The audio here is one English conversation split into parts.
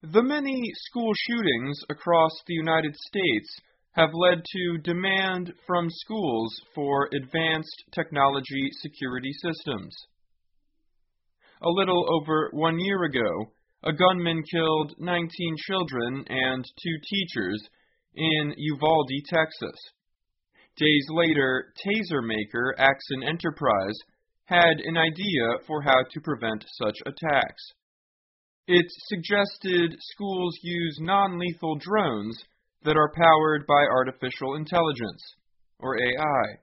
The many school shootings across the United States have led to demand from schools for advanced technology security systems. A little over 1 year ago, a gunman killed 19 children and 2 teachers in Uvalde, Texas. Days later, taser maker Axon Enterprise had an idea for how to prevent such attacks. It suggested schools use non-lethal drones that are powered by artificial intelligence, or AI.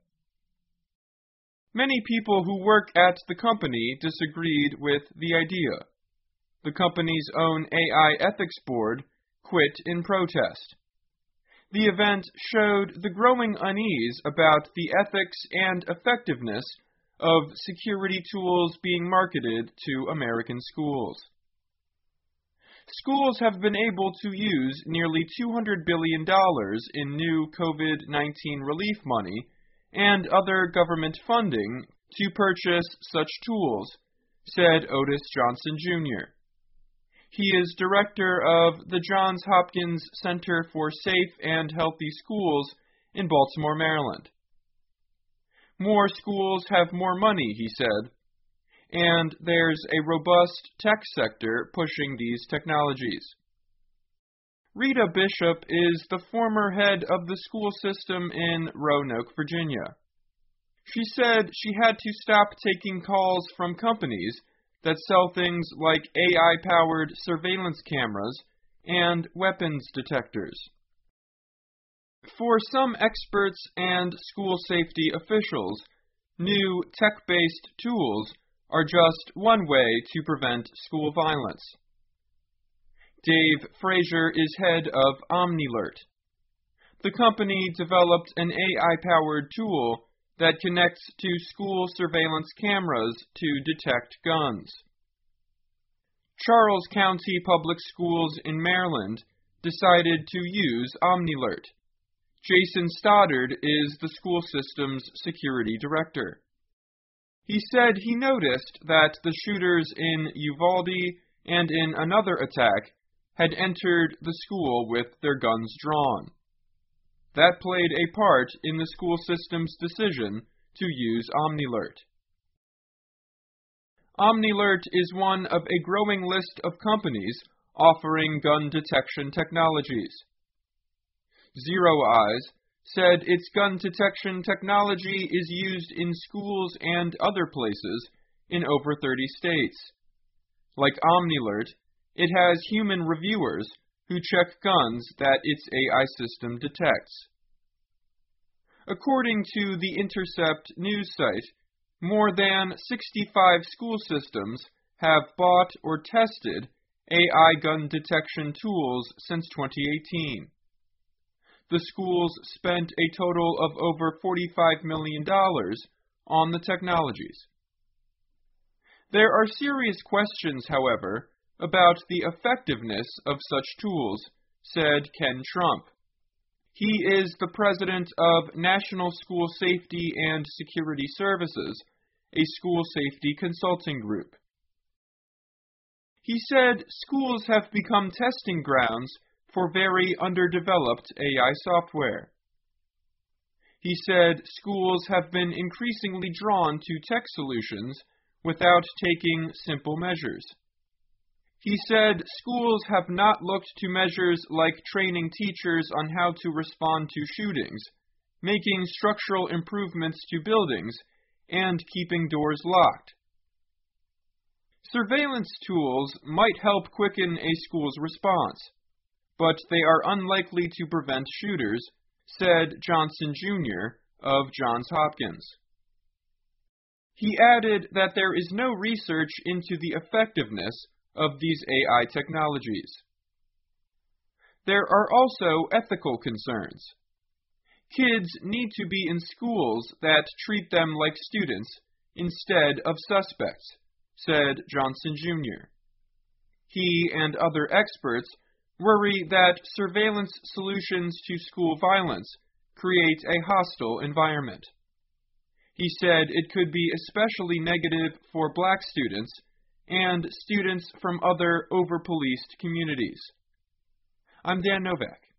Many people who work at the company disagreed with the idea. The company's own AI ethics board quit in protest. The event showed the growing unease about the ethics and effectiveness of security tools being marketed to American schools. Schools have been able to use nearly $200 billion in new COVID-19 relief money and other government funding to purchase such tools, said Otis Johnson, Jr. He is director of the Johns Hopkins Center for Safe and Healthy Schools in Baltimore, Maryland. More schools have more money, he said, and there's a robust tech sector pushing these technologies. Rita Bishop is the former head of the school system in Roanoke, Virginia. She said she had to stop taking calls from companies that sell things like AI-powered surveillance cameras and weapons detectors. For some experts and school safety officials, new tech-based tools are just one way to prevent school violence. Dave Frazier is head of OmniAlert. The company developed an AI-powered tool that connects to school surveillance cameras to detect guns. Charles County Public Schools in Maryland decided to use OmniAlert. Jason Stoddard is the school system's security director. He said he noticed that the shooters in Uvalde and in another attack had entered the school with their guns drawn. That played a part in the school system's decision to use OmniAlert. OmniAlert is one of a growing list of companies offering gun detection technologies. Zero Eyes said its gun detection technology is used in schools and other places in over 30 states. Like OmniAlert, it has human reviewers who check guns that its AI system detects. According to the Intercept news site, more than 65 school systems have bought or tested AI gun detection tools since 2018. The schools spent a total of over $45 million on the technologies. There are serious questions, however, about the effectiveness of such tools, said Ken Trump. He is the president of National School Safety and Security Services, a school safety consulting group. He said schools have become testing grounds for very underdeveloped AI software. He said schools have been increasingly drawn to tech solutions without taking simple measures. He said schools have not looked to measures like training teachers on how to respond to shootings, making structural improvements to buildings, and keeping doors locked. Surveillance tools might help quicken a school's response, but they are unlikely to prevent shooters, said Johnson, Jr. of Johns Hopkins. He added that there is no research into the effectiveness of these AI technologies. There are also ethical concerns. Kids need to be in schools that treat them like students instead of suspects, said Johnson, Jr. He and other experts worry that surveillance solutions to school violence create a hostile environment. He said it could be especially negative for black students and students from other over-policed communities. I'm Dan Novak.